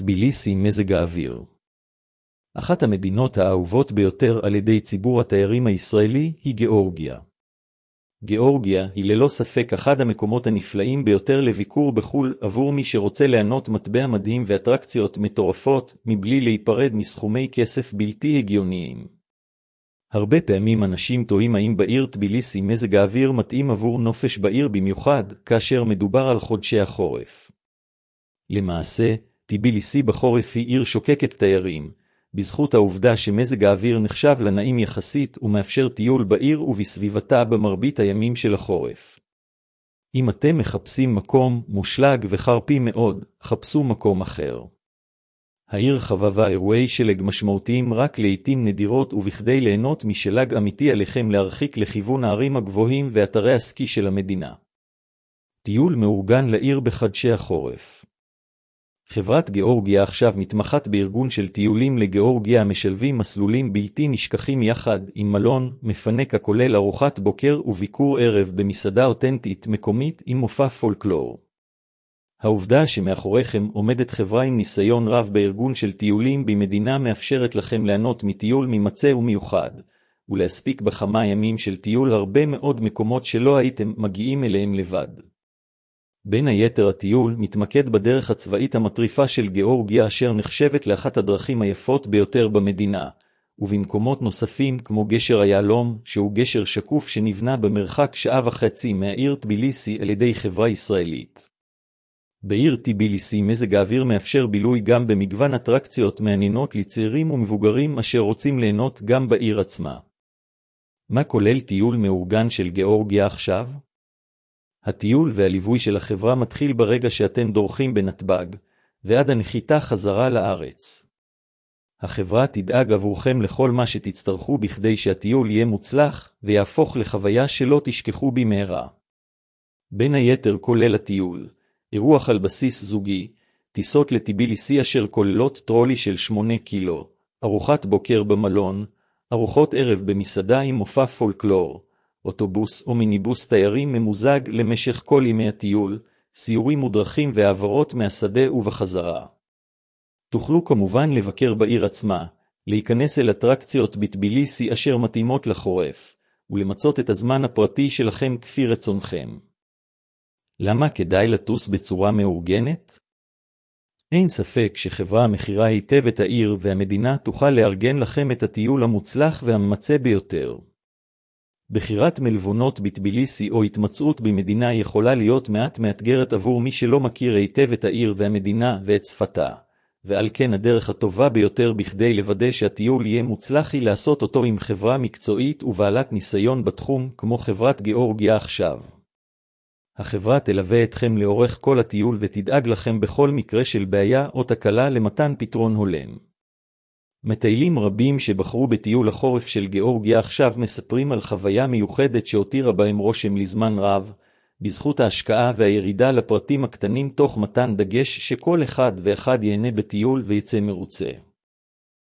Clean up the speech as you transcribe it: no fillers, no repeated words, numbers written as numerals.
טביליסי מזג האוויר. אחת המדינות האהובות ביותר על ידי ציבור התיירים הישראלי היא גאורגיה. גאורגיה היא ללא ספק אחד המקומות הנפלאים ביותר לביקור בחול עבור מי שרוצה ליהנות מטבע מדהים ואטרקציות מטורפות מבלי להיפרד מסכומי כסף בלתי הגיוניים. הרבה פעמים אנשים תוהים האם בעיר טביליסי מזג האוויר מתאים עבור נופש בעיר במיוחד כאשר מדובר על חודשי החורף. למעשה, טביליסי בחורף היא עיר שוקקת תיירים, בזכות העובדה שמזג האוויר נחשב לנעים יחסית ומאפשר טיול בעיר ובסביבתה במרבית הימים של החורף. אם אתם מחפשים מקום מושלג וחרפי מאוד, חפשו מקום אחר. העיר חבבה אירועי שלג משמעותיים רק לעתים נדירות ובכדי ליהנות משלג אמיתי עליכם להרחיק לכיוון הערים הגבוהים ואתרי הסקי של המדינה. טיול מאורגן לעיר בחודשי החורף. חברת גאורגיה עכשיו מתמחת בארגון של טיולים לגאורגיה המשלבים מסלולים בלתי נשכחים יחד עם מלון מפנק הכולל ארוחת בוקר וביקור ערב במסעדה אותנטית מקומית עם מופע פולקלור. העובדה שמאחוריכם עומדת חברה עם ניסיון רב בארגון של טיולים במדינה מאפשרת לכם ליהנות מטיול ממצה ומיוחד, ולהספיק בכמה ימים של טיול הרבה מאוד מקומות שלא הייתם מגיעים אליהם לבד. בין היתר הטיול מתמקד בדרך הצבאית המטריפה של גאורגיה אשר נחשבת לאחת הדרכים היפות ביותר במדינה, ובמקומות נוספים כמו גשר היהלום, שהוא גשר שקוף שנבנה במרחק שעה וחצי מהעיר טביליסי על ידי חברה ישראלית. בעיר טביליסי מזג האוויר מאפשר בילוי גם במגוון אטרקציות מעניינות לצעירים ומבוגרים אשר רוצים ליהנות גם בעיר עצמה. מה כולל טיול מאורגן של גאורגיה עכשיו? הטיול והליווי של החברה מתחיל ברגע שאתם דורכים בנתב"ג, ועד הנחיתה חזרה לארץ. החברה תדאג עבורכם לכל מה שתצטרכו בכדי שהטיול יהיה מוצלח, ויהפוך לחוויה שלא תשכחו במהרה. בין היתר כולל הטיול, אירוח על בסיס זוגי, טיסות לטביליסי אשר כוללות טרולי של 8 קילו, ארוחת בוקר במלון, ארוחות ערב במסעדה עם מופע פולקלור, אוטובוס או מיניבוס תיירים ממוזג למשך כל ימי הטיול, סיורים מודרכים והעברות מהשדה ובחזרה. תוכלו כמובן לבקר בעיר עצמה, להיכנס אל אטרקציות בטביליסי אשר מתאימות לחורף, ולמצות את הזמן הפרטי שלכם כפי רצונכם. למה כדאי לטוס בצורה מאורגנת? אין ספק שחברה המכירה היטב את העיר והמדינה תוכל לארגן לכם את הטיול המוצלח והממצה ביותר. בחירת מלוונות בטביליסי או התמצאות במדינה יכולה להיות מעט מאתגרת עבור מי שלא מכיר היטב את העיר והמדינה ואת שפתה, ועל כן הדרך הטובה ביותר בכדי לוודא שהטיול יהיה מוצלח היא לעשות אותו עם חברה מקצועית ובעלת ניסיון בתחום כמו חברת גאורגיה עכשיו. החברה תלווה אתכם לאורך כל הטיול ותדאג לכם בכל מקרה של בעיה או תקלה למתן פתרון הולם. מטיילים רבים שבחרו בטיול החורף של גאורגיה עכשיו מספרים על חוויה מיוחדת שהותירה בהם רושם לזמן רב, בזכות ההשקעה והירידה לפרטים הקטנים תוך מתן דגש שכל אחד ואחד ייהנה בטיול ויצא מרוצה.